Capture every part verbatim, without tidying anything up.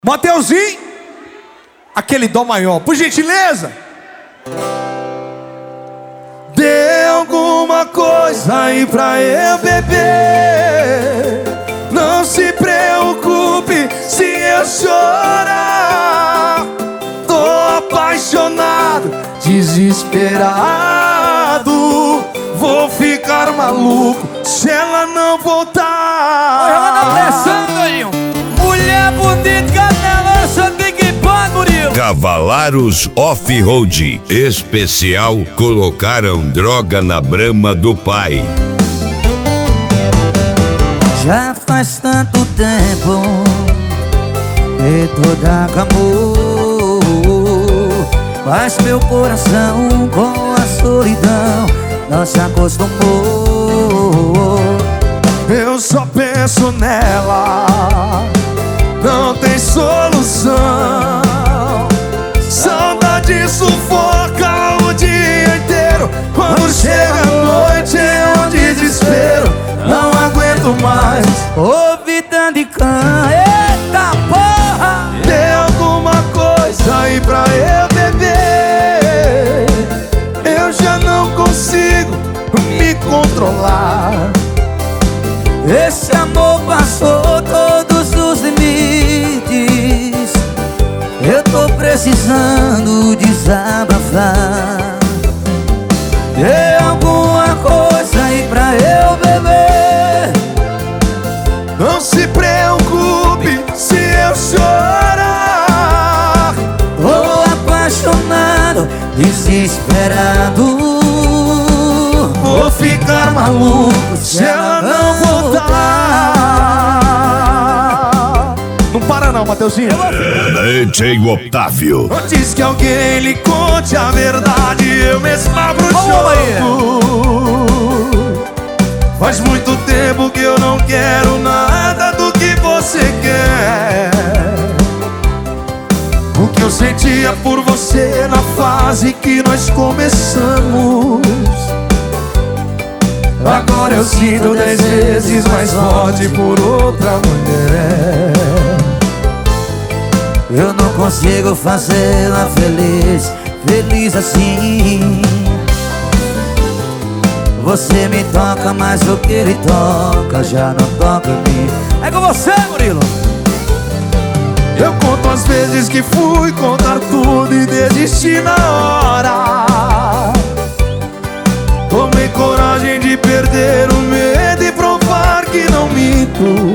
Mateuzinho, aquele dó maior, por gentileza. Dê alguma coisa aí pra eu beber. Não se preocupe se eu chorar. Tô apaixonado, desesperado. Vou ficar maluco se ela não voltar. Ela tá pressando aí. Mulher bonita, canela, só tem que pôr, Murilo. Cavalaros Off-Road especial colocaram droga na brama do pai. Já faz tanto tempo que toda acabou, mas meu coração com a solidão não se acostumou. Eu só penso nela, não tem solução. Saudade sufoca o dia inteiro. Quando chega a noite é um desespero. Não aguento mais Ouvidão de cã, eita porra! Dê alguma coisa aí pra eu beber. Eu já não consigo me controlar. Esse amor passou todos os limites. Eu tô precisando desabafar. Dê alguma coisa aí pra eu beber. Não se preocupe se eu chorar. Tô apaixonado, desesperado. Vou ficar maluco se ela não voltar. Não para não, Mateuzinho. D J Otávio. Antes que alguém lhe conte a verdade, eu mesmo abro o jogo. Faz muito tempo que eu não quero nada do que você quer. O que eu sentia por você na fase que nós começamos, agora eu sinto dez vezes mais forte por outra mulher. Eu não consigo fazê-la feliz, feliz assim. Você me toca, mas o que ele toca já não toca em mim. É com você, Murilo. Eu conto as vezes que fui contar tudo e desisti na hora. Tomei coragem de perder o medo e provar que não minto.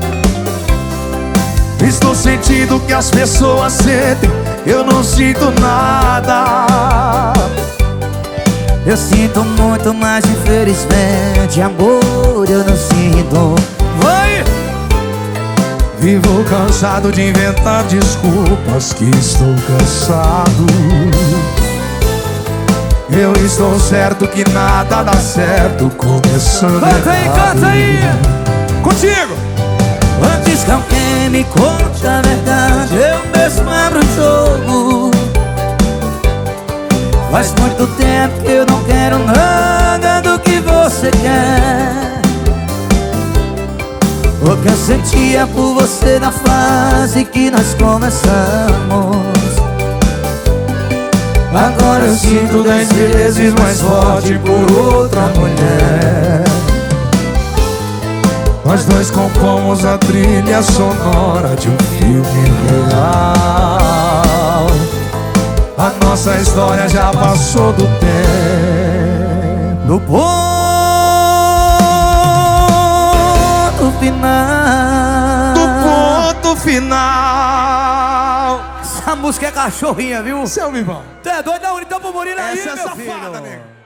Estou sentindo que as pessoas sentem, eu não sinto nada. Eu sinto muito, mas infelizmente amor eu não sinto. Vai! Vivo cansado de inventar desculpas, que estou cansado. Eu estou certo que nada dá certo começando Canta aí, errado. canta aí! Contigo! Antes que alguém me conte a verdade, eu mesmo abro o jogo. Faz muito tempo que eu não quero nada do que você quer. O que eu sentia por você na fase que nós começamos, Agora eu sinto dez vezes mais forte por outra mulher. Nós dois compomos a trilha sonora de um filme real. A nossa história já passou do tempo. no ponto final. Do ponto final. Essa música é cachorrinha, viu? Seu irmão, Tu é doido? Dá um então pro Murilo aí, essa é meu safada, filho. nego.